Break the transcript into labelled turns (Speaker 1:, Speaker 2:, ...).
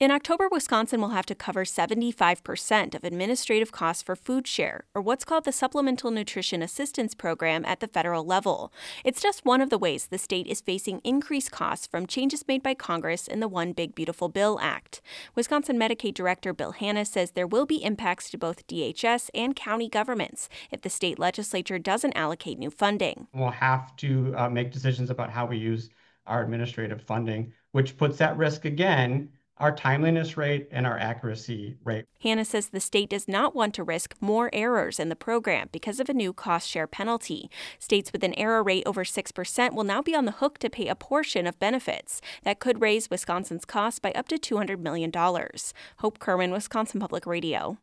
Speaker 1: In October, Wisconsin will have to cover 75% of administrative costs for food share, or what's called the Supplemental Nutrition Assistance Program at the federal level. It's just one of the ways the state is facing increased costs from changes made by Congress in the One Big Beautiful Bill Act. Wisconsin Medicaid Director Bill Hanna says there will be impacts to both DHS and county governments if the state legislature doesn't allocate new funding.
Speaker 2: We'll have to make decisions about how we use our administrative funding, which puts at risk again our timeliness rate and our accuracy rate.
Speaker 1: Hanna says the state does not want to risk more errors in the program because of a new cost share penalty. States with an error rate over 6% will now be on the hook to pay a portion of benefits. That could raise Wisconsin's costs by up to $200 million. Hope Kerman, Wisconsin Public Radio.